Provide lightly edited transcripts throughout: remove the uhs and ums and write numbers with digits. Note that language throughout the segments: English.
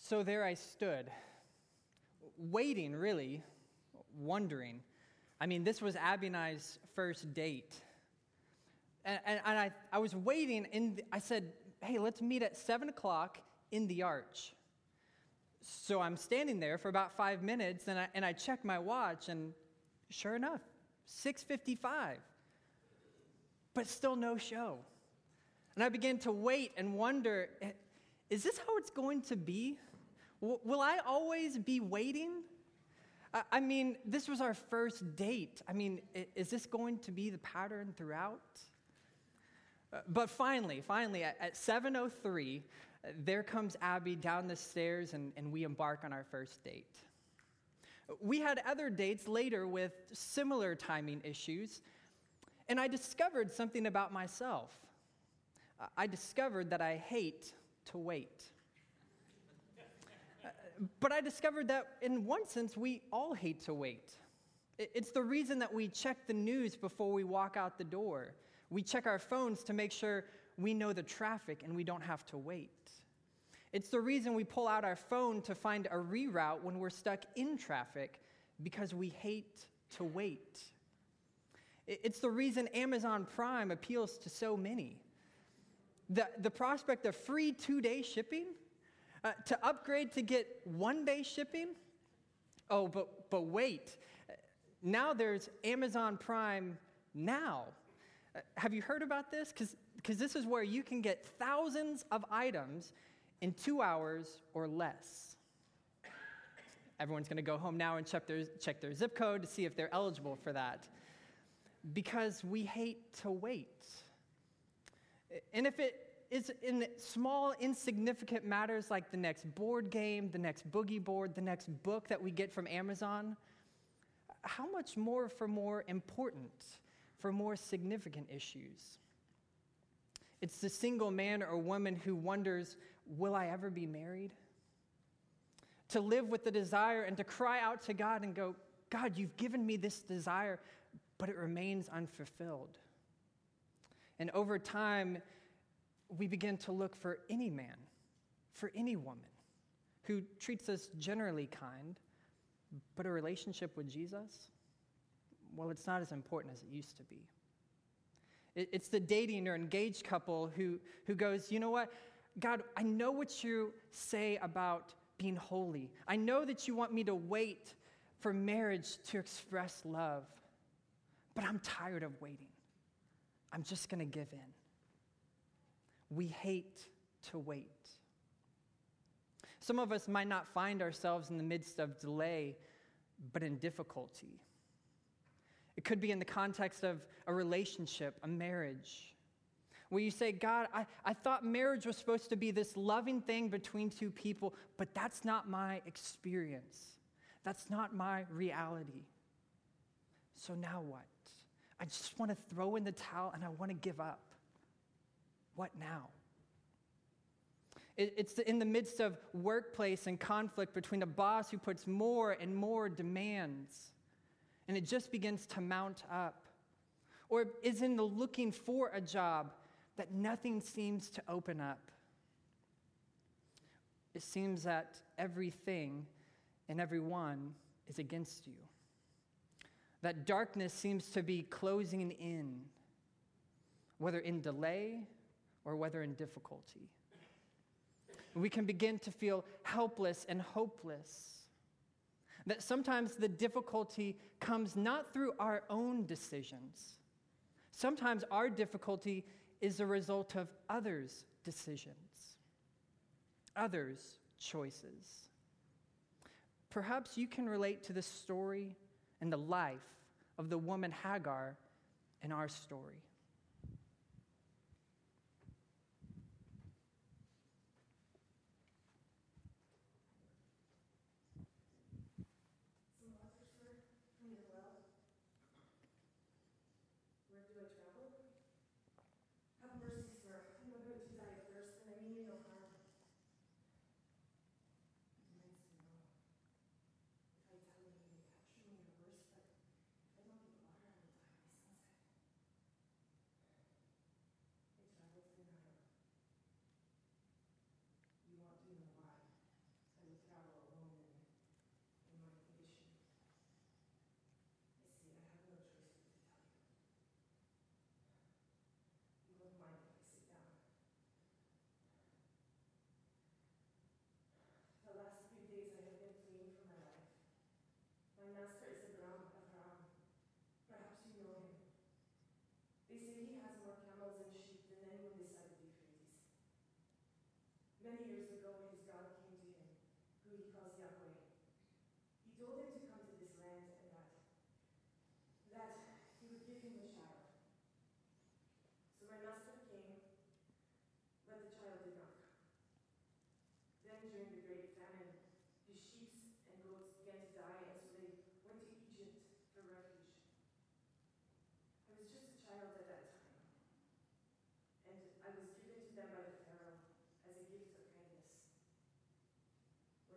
So there I stood, waiting, really, wondering. I mean, this was Abby and I's first date. And I was waiting, and I said, hey, let's meet at 7 o'clock in the arch. So I'm standing there for about 5 minutes, and I check my watch, and sure enough, 6:55. But still no show. And I began to wait and wonder, is this how it's going to be? Will I always be waiting? I mean, this was our first date. I mean, is this going to be the pattern throughout? But finally, at 7:03, there comes Abby down the stairs, and we embark on our first date. We had other dates later with similar timing issues, and I discovered something about myself. I discovered that I hate to wait. But I discovered that in one sense, we all hate to wait. It's the reason that we check the news before we walk out the door. We check our phones to make sure we know the traffic and we don't have to wait. It's the reason we pull out our phone to find a reroute when we're stuck in traffic, because we hate to wait. It's the reason Amazon Prime appeals to so many. The prospect of free 2-day shipping, to upgrade to get 1-day shipping. Oh, but wait. Now there's Amazon Prime Now. Have you heard about this? Because this is where you can get thousands of items in 2 hours or less. Everyone's going to go home now and check their zip code to see if they're eligible for that. Because we hate to wait. And if it is in small, insignificant matters like the next board game, the next boogie board, the next book that we get from Amazon, how much more for more important, for more significant issues? It's the single man or woman who wonders, will I ever be married? To live with the desire and to cry out to God and go, God, you've given me this desire, but it remains unfulfilled. And over time, we begin to look for any man, for any woman who treats us generally kind, but a relationship with Jesus, well, it's not as important as it used to be. It's the dating or engaged couple who goes, you know what, God, I know what you say about being holy. I know that you want me to wait for marriage to express love, but I'm tired of waiting. I'm just going to give in. We hate to wait. Some of us might not find ourselves in the midst of delay, but in difficulty. It could be in the context of a relationship, a marriage, where you say, God, I thought marriage was supposed to be this loving thing between two people, but that's not my experience. That's not my reality. So now what? I just want to throw in the towel and I want to give up. What now? It's in the midst of workplace and conflict between a boss who puts more and more demands, and it just begins to mount up. Or is in the looking for a job that nothing seems to open up. It seems that everything and everyone is against you. That darkness seems to be closing in, whether in delay or whether in difficulty. We can begin to feel helpless and hopeless. That sometimes the difficulty comes not through our own decisions. Sometimes our difficulty is a result of others' decisions, others' choices. Perhaps you can relate to the story and the life of the woman Hagar in our story. Where do I travel? Have mercy, sir. I'm about to die of thirst, and I mean you no harm. Immensely wrong. If I tell you, you capture me in a verse, but if I don't get water, I will die by sunset.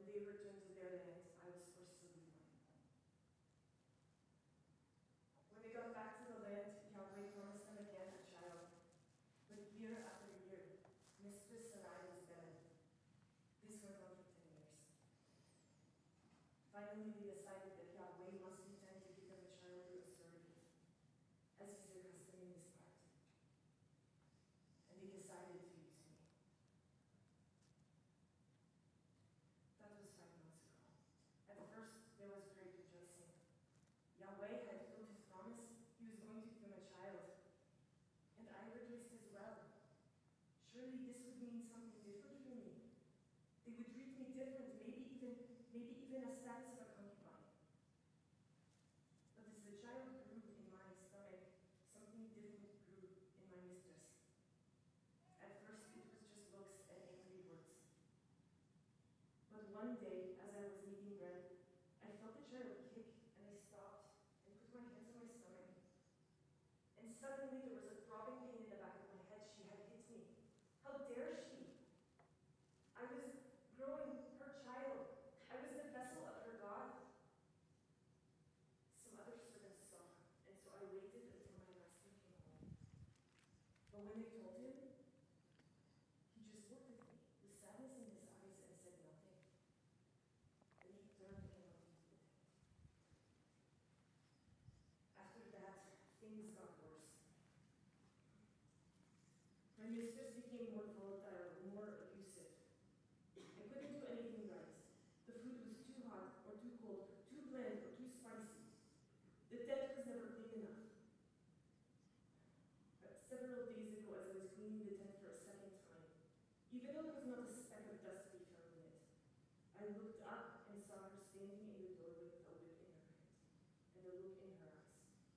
when they returned to their land, I was forced to leave mine. When they got back to the land, Yahweh promised them again a child. But year after year, Mistress Sarai was barren. This went on for 10 years. Finally, they decided that Yahweh must intend to give them a child through a surrogate, as is their custom in this part. And they decided to use me. That was 5 months ago. At first, there was great rejoicing. Yahweh had fulfilled his promise. He was going to give them a child. And I rejoiced as well. Surely this would mean something different for me. They would treat me different, maybe even a status of a concubine. But as the child grew in my stomach, something different grew in my mistress. At first, it was just looks and angry words. But one day, as I was eating bread, I felt the child kick, and I stopped and put my hands on my stomach. And suddenly there was a throbbing pain in the back of my head. She had hit me. How dare she? I was growing her child. I was the vessel of her God. Some other servants saw, and so I waited until my master came home. But when they told him, he just looked at me with sadness in his eyes and said nothing. Then he turned and went into the tent. After that, things got worse. My mistress became more volatile, more abusive. I couldn't do anything right. The food was too hot or too cold, too bland or too spicy. The tent was never clean enough. But several days ago, as I was cleaning the tent for a second time, even though there was not a speck of dust to be found in it, I looked up and saw her standing in the doorway with a whip in her hand and a look in her eyes.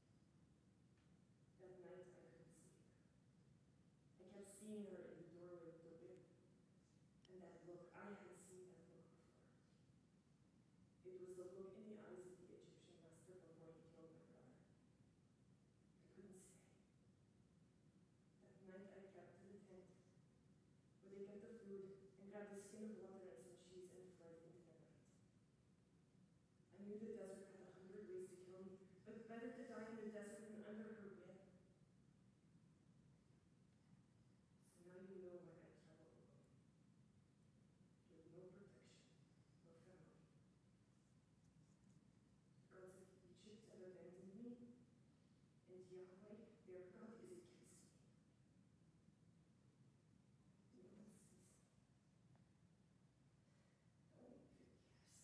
That night, I couldn't sleep. I kept seeing her in the doorway with the whip, and that look, I had seen that look before. It was the look in the eyes of the Egyptian master before he killed my brother. I couldn't stay. That night, I crept to the tent, where they kept the food, and grabbed a skin of water and some cheese and fled into the night. I knew the desert had 100 ways to kill me, but better to die in the desert than under her whip. So now you know why I travel alone. With no protection, no family. Gods of Egypt have abandoned me, and Yahweh, their God, is against me. No one sees me. No one even cares.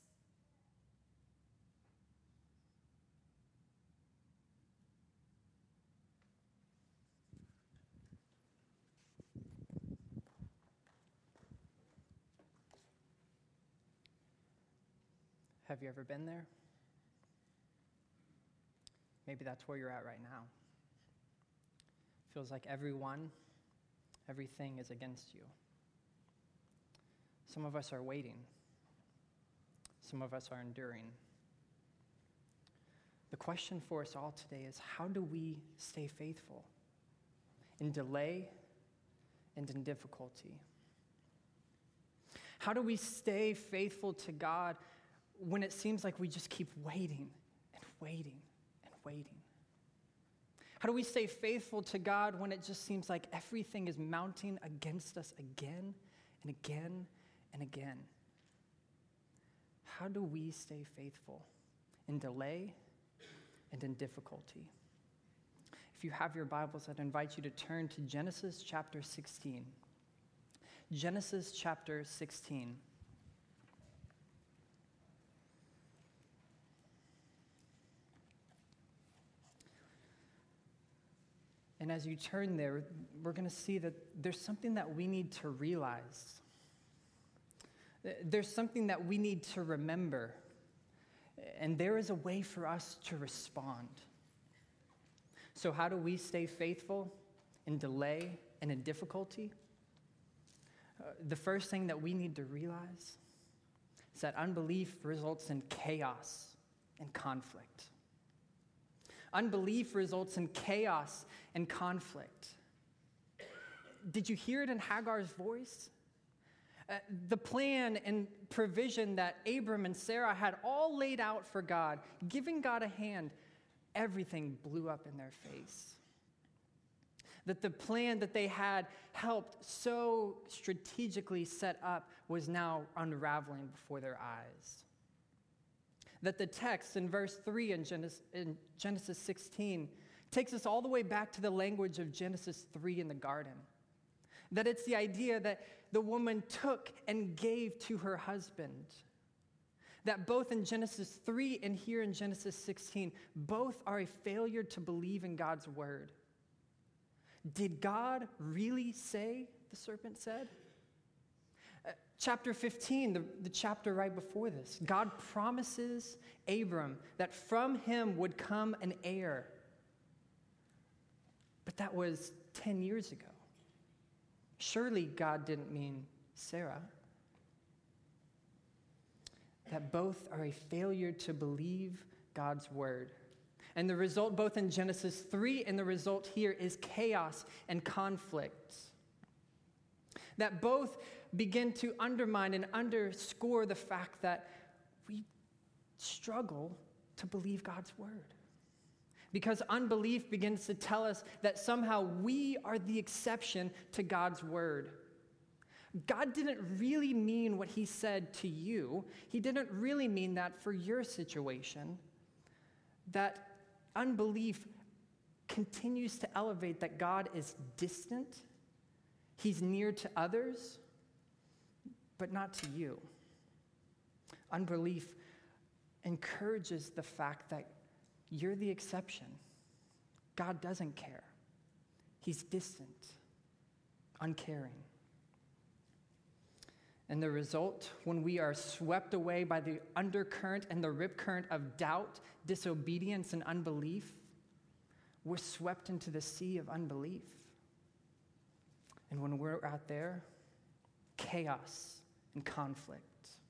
Have you ever been there? Maybe that's where you're at right now. Feels like everyone, everything is against you. Some of us are waiting. Some of us are enduring. The question for us all today is, how do we stay faithful in delay and in difficulty? How do we stay faithful to God when it seems like we just keep waiting and waiting and waiting? How do we stay faithful to God when it just seems like everything is mounting against us again and again and again? How do we stay faithful in delay and in difficulty? If you have your Bibles, I'd invite you to turn to Genesis chapter 16. Genesis chapter 16. And as you turn there, we're going to see that there's something that we need to realize. There's something that we need to remember. And there is a way for us to respond. So how do we stay faithful in delay and in difficulty? The first thing that we need to realize is that unbelief results in chaos and conflict. Unbelief results in chaos and conflict. Did you hear it in Hagar's voice? The plan and provision that Abram and Sarah had all laid out for God, giving God a hand, everything blew up in their face. That the plan that they had helped so strategically set up was now unraveling before their eyes. That the text in verse 3 in Genesis 16 takes us all the way back to the language of Genesis 3 in the garden. That it's the idea that the woman took and gave to her husband. That both in Genesis 3 and here in Genesis 16, both are a failure to believe in God's word. Did God really say, the serpent said? Chapter 15, the chapter right before this, God promises Abram that from him would come an heir. But that was 10 years ago. Surely God didn't mean Sarah. That both are a failure to believe God's word. And the result, both in Genesis 3 and the result here, is chaos and conflict. That both begin to undermine and underscore the fact that we struggle to believe God's word. Because unbelief begins to tell us that somehow we are the exception to God's word. God didn't really mean what he said to you. He didn't really mean that for your situation. That unbelief continues to elevate that God is distant, he's near to others, but not to you. Unbelief encourages the fact that you're the exception. God doesn't care. He's distant, uncaring. And the result, when we are swept away by the undercurrent and the rip current of doubt, disobedience, and unbelief, we're swept into the sea of unbelief. And when we're out there, chaos and conflict.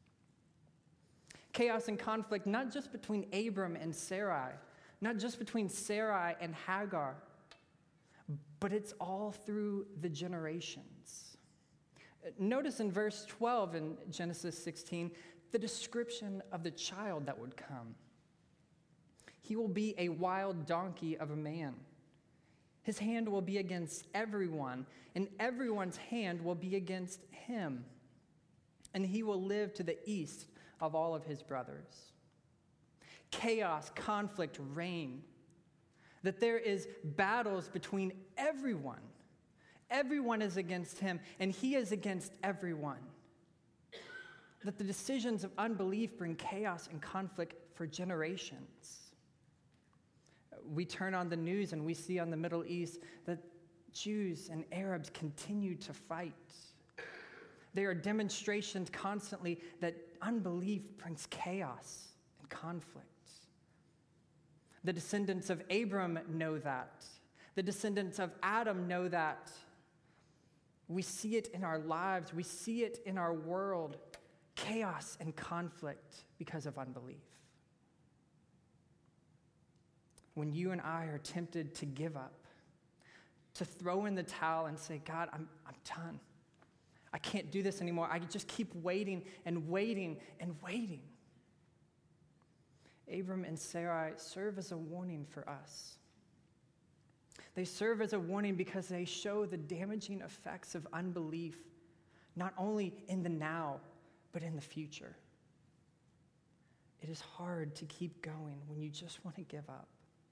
Chaos and conflict, not just between Abram and Sarai, not just between Sarai and Hagar, but it's all through the generations. Notice in verse 12 in Genesis 16, the description of the child that would come. He will be a wild donkey of a man. His hand will be against everyone, and everyone's hand will be against him. And he will live to the east of all of his brothers. Chaos, conflict, reign. That there is battles between everyone. Everyone is against him, and he is against everyone. That the decisions of unbelief bring chaos and conflict for generations. We turn on the news and we see on the Middle East that Jews and Arabs continue to fight. There are demonstrations constantly that unbelief brings chaos and conflict. The descendants of Abram know that. The descendants of Adam know that. We see it in our lives. We see it in our world. Chaos and conflict because of unbelief. When you and I are tempted to give up, to throw in the towel and say, God, I'm done. I can't do this anymore. I just keep waiting and waiting and waiting. Abram and Sarai serve as a warning for us. They serve as a warning because they show the damaging effects of unbelief, not only in the now, but in the future. It is hard to keep going when you just want to give up.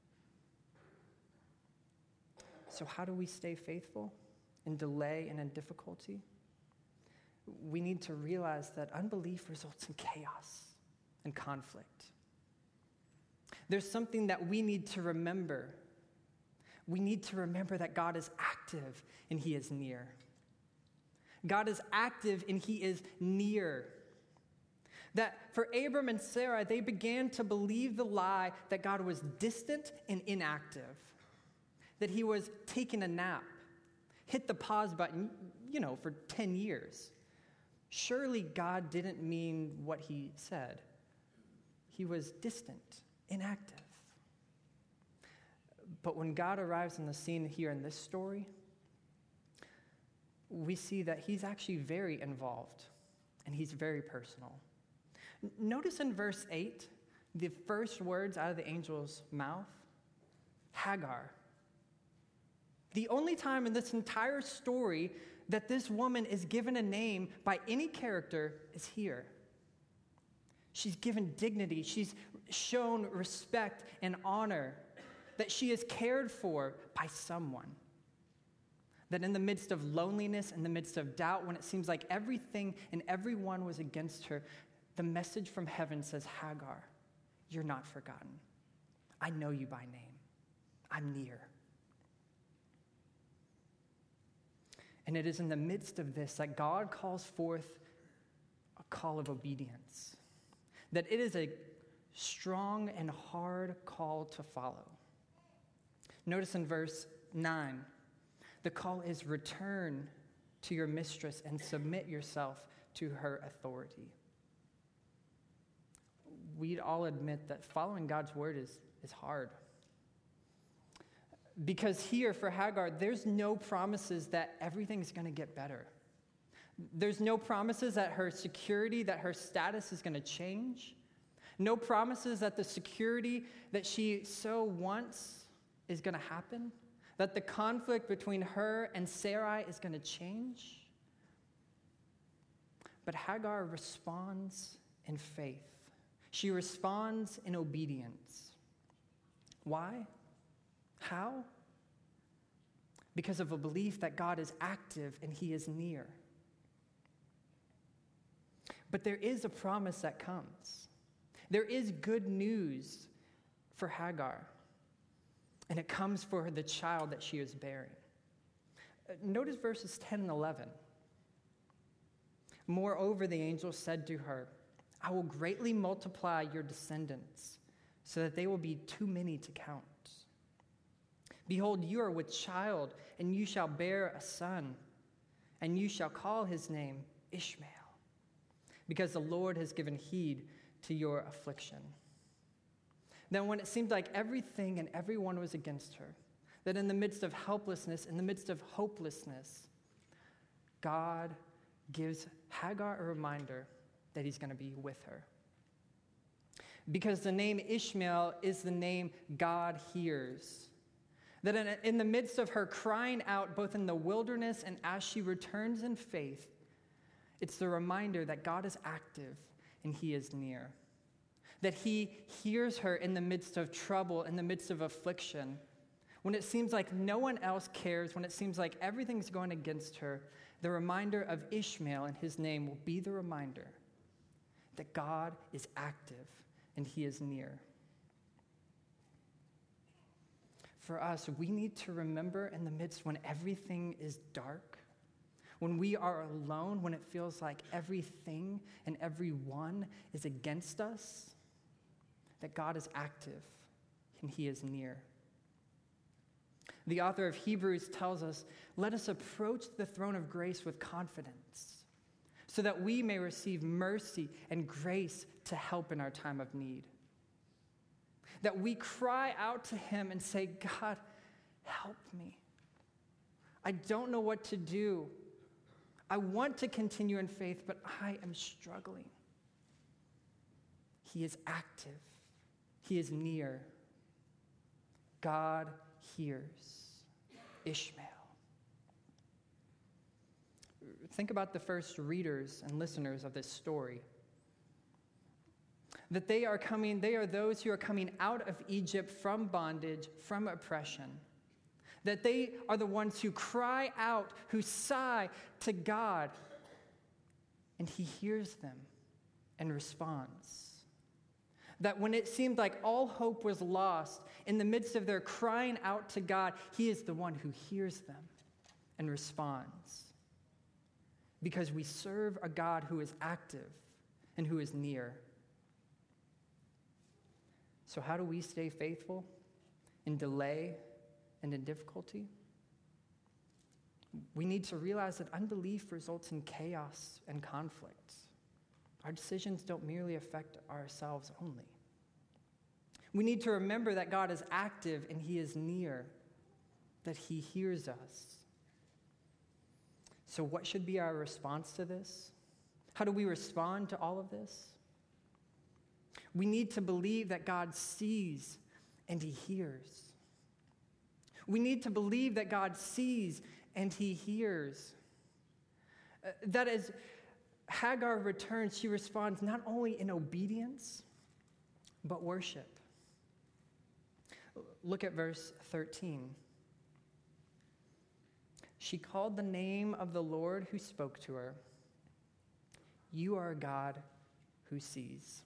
So how do we stay faithful in delay and in difficulty? We need to realize that unbelief results in chaos and conflict. There's something that we need to remember. We need to remember that God is active and he is near. God is active and he is near. That for Abram and Sarah, they began to believe the lie that God was distant and inactive. That he was taking a nap, hit the pause button, for 10 years. Surely God didn't mean what he said. He was distant, inactive. But when God arrives on the scene here in this story, we see that he's actually very involved and he's very personal. Notice in verse 8, the first words out of the angel's mouth, Hagar. The only time in this entire story that this woman is given a name by any character is here. She's given dignity. She's shown respect and honor, that she is cared for by someone. That in the midst of loneliness, in the midst of doubt, when it seems like everything and everyone was against her, the message from heaven says, Hagar, you're not forgotten. I know you by name. I'm near. And it is in the midst of this that God calls forth a call of obedience. That it is a strong and hard call to follow. Notice in verse 9, the call is return to your mistress and submit yourself to her authority. We'd all admit that following God's word is hard. Because here for Hagar, there's no promises that everything's going to get better. There's no promises that her security, that her status is going to change. No promises that the security that she so wants is going to happen. That the conflict between her and Sarai is going to change. But Hagar responds in faith. She responds in obedience. Why? How? Because of a belief that God is active and he is near. But there is a promise that comes. There is good news for Hagar. And it comes for the child that she is bearing. Notice verses 10 and 11. Moreover, the angel said to her, I will greatly multiply your descendants, so that they will be too many to count. Behold, you are with child, and you shall bear a son, and you shall call his name Ishmael, because the Lord has given heed to your affliction. Then when it seemed like everything and everyone was against her, that in the midst of helplessness, in the midst of hopelessness, God gives Hagar a reminder that he's going to be with her. Because the name Ishmael is the name God hears. That in the midst of her crying out, both in the wilderness and as she returns in faith, it's the reminder that God is active and he is near. That he hears her in the midst of trouble, in the midst of affliction. When it seems like no one else cares, when it seems like everything's going against her, the reminder of Ishmael and his name will be the reminder that God is active and he is near. For us, we need to remember in the midst when everything is dark, when we are alone, when it feels like everything and everyone is against us, that God is active and he is near. The author of Hebrews tells us, let us approach the throne of grace with confidence so that we may receive mercy and grace to help in our time of need. That we cry out to him and say, God, help me. I don't know what to do. I want to continue in faith, but I am struggling. He is active. He is near. God hears. Ishmael. Think about the first readers and listeners of this story. That they are those who are coming out of Egypt from bondage, from oppression. That they are the ones who cry out, who sigh to God, and he hears them and responds. That when it seemed like all hope was lost, in the midst of their crying out to God, he is the one who hears them and responds. Because we serve a God who is active and who is near. So how do we stay faithful in delay and in difficulty? We need to realize that unbelief results in chaos and conflict. Our decisions don't merely affect ourselves only. We need to remember that God is active and he is near, that he hears us. So what should be our response to this? How do we respond to all of this? We need to believe that God sees and he hears. We need to believe that God sees and he hears. That as Hagar returns, she responds not only in obedience, but worship. Look at verse 13. She called the name of the Lord who spoke to her. You are a God who sees.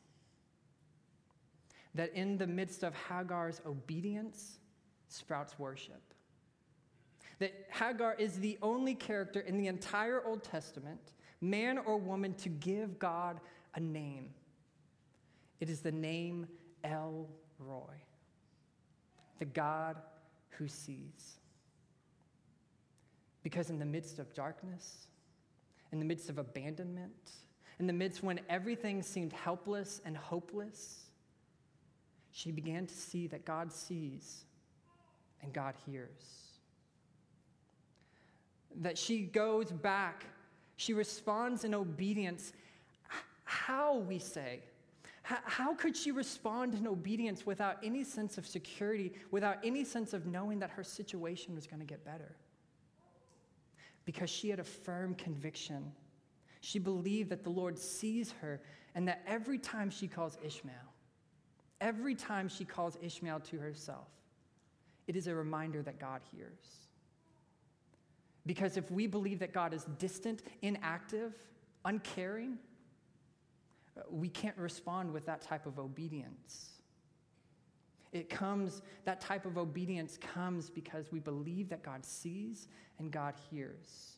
That in the midst of Hagar's obedience sprouts worship. That Hagar is the only character in the entire Old Testament, man or woman, to give God a name. It is the name El Roi, the God who sees. Because in the midst of darkness, in the midst of abandonment, in the midst when everything seemed helpless and hopeless, she began to see that God sees and God hears. That she goes back, she responds in obedience. How, we say? How could she respond in obedience without any sense of security, without any sense of knowing that her situation was going to get better? Because she had a firm conviction. She believed that the Lord sees her and that every time she calls Ishmael to herself, it is a reminder that God hears. Because if we believe that God is distant, inactive, uncaring, we can't respond with that type of obedience. That type of obedience comes because we believe that God sees and God hears.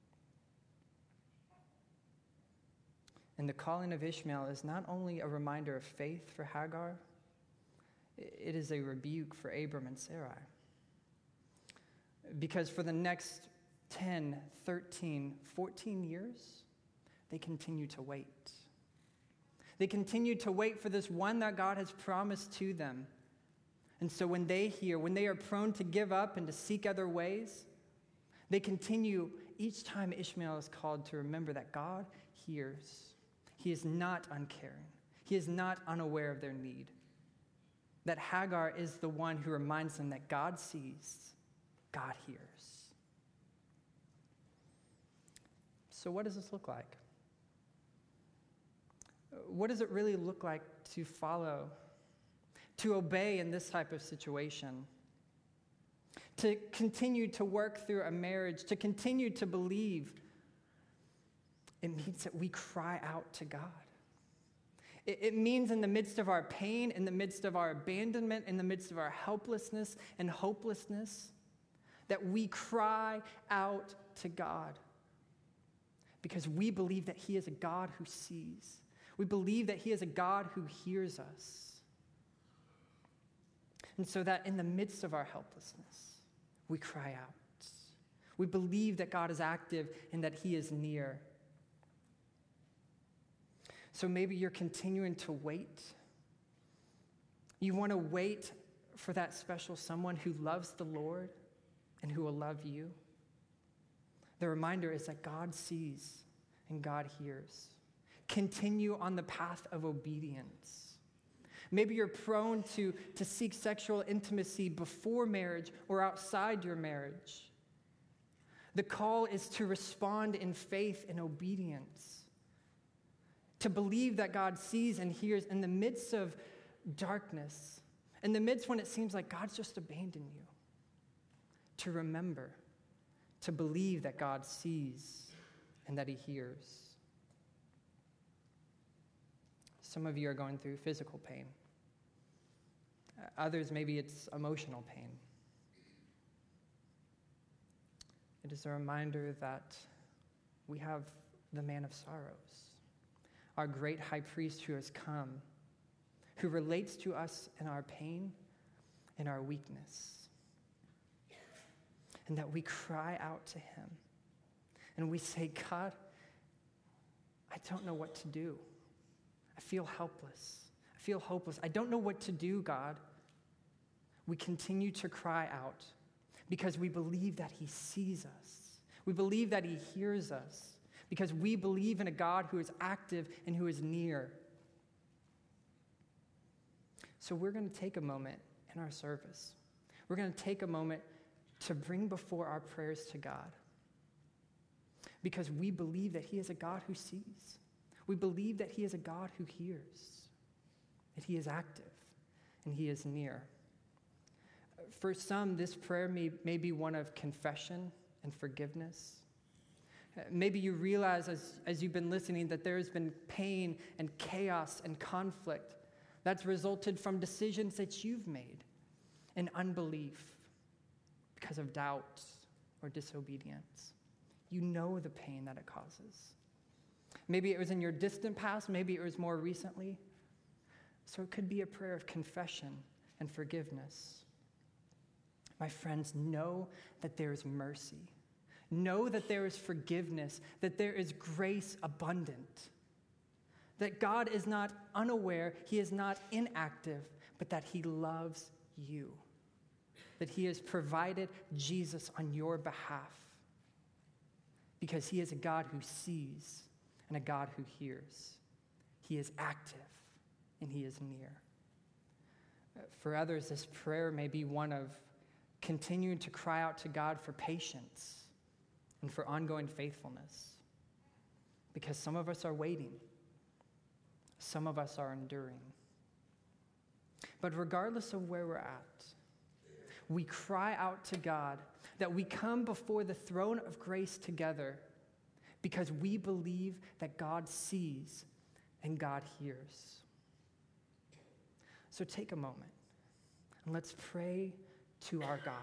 And the calling of Ishmael is not only a reminder of faith for Hagar, it is a rebuke for Abram and Sarai. Because for the next 10, 13, 14 years, they continue to wait. They continue to wait for this one that God has promised to them. And so when they are prone to give up and to seek other ways, they continue each time Ishmael is called to remember that God hears. He is not uncaring. He is not unaware of their need. That Hagar is the one who reminds them that God sees, God hears. So what does this look like? What does it really look like to follow, to obey in this type of situation? To continue to work through a marriage, to continue to believe, it means that we cry out to God. It means in the midst of our pain, in the midst of our abandonment, in the midst of our helplessness and hopelessness, that we cry out to God. Because we believe that he is a God who sees. We believe that he is a God who hears us. And so that in the midst of our helplessness, we cry out. We believe that God is active and that he is near. So maybe you're continuing to wait. You want to wait for that special someone who loves the Lord and who will love you. The reminder is that God sees and God hears. Continue on the path of obedience. Maybe you're prone to seek sexual intimacy before marriage or outside your marriage. The call is to respond in faith and obedience. To believe that God sees and hears in the midst of darkness, in the midst when it seems like God's just abandoned you. To remember, to believe that God sees and that he hears. Some of you are going through physical pain. Others, maybe it's emotional pain. It is a reminder that we have the man of sorrows, our great high priest who has come, who relates to us in our pain and our weakness. And that we cry out to him. And we say, God, I don't know what to do. I feel helpless. I feel hopeless. I don't know what to do, God. We continue to cry out because we believe that he sees us. We believe that he hears us because we believe in a God who is active and who is near. So we're going to take a moment in our service. We're going to take a moment to bring before our prayers to God, because we believe that he is a God who sees. We believe that he is a God who hears, that he is active and he is near. For some, this prayer may be one of confession and forgiveness. Maybe you realize as you've been listening that there has been pain and chaos and conflict that's resulted from decisions that you've made and unbelief because of doubt or disobedience. You know the pain that it causes. Maybe it was in your distant past, maybe it was more recently. So it could be a prayer of confession and forgiveness. My friends, know that there is mercy. Know that there is forgiveness, that there is grace abundant. That God is not unaware, he is not inactive, but that he loves you. That he has provided Jesus on your behalf. Because he is a God who sees and a God who hears. He is active and he is near. For others, this prayer may be one of continuing to cry out to God for patience and for ongoing faithfulness. Because some of us are waiting. Some of us are enduring. But regardless of where we're at, we cry out to God that we come before the throne of grace together because we believe that God sees and God hears. So take a moment and let's pray to our God.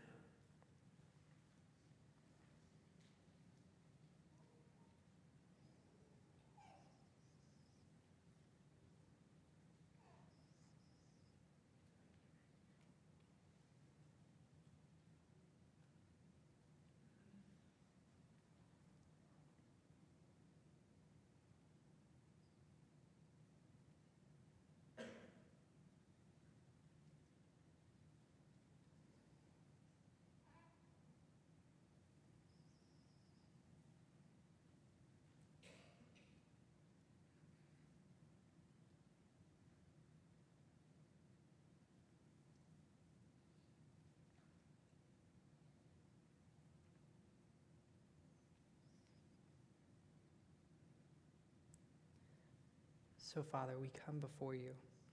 So, Father, we come before you.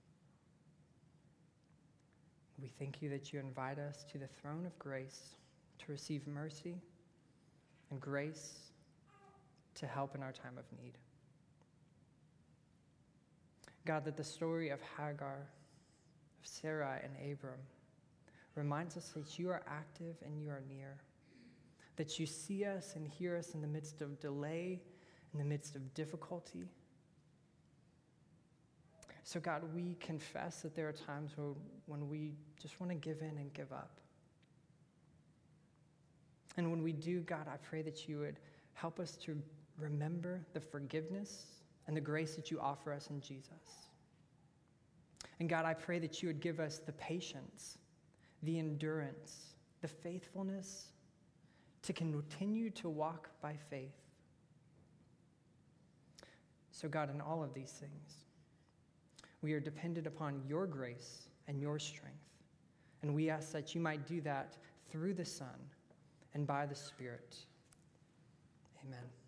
We thank you that you invite us to the throne of grace to receive mercy and grace to help in our time of need. God, that the story of Hagar, of Sarai, and Abram reminds us that you are active and you are near, that you see us and hear us in the midst of delay, in the midst of difficulty. So God, we confess that there are times when we just want to give in and give up. And when we do, God, I pray that you would help us to remember the forgiveness and the grace that you offer us in Jesus. And God, I pray that you would give us the patience, the endurance, the faithfulness to continue to walk by faith. So God, in all of these things, we are dependent upon your grace and your strength. And we ask that you might do that through the Son and by the Spirit. Amen.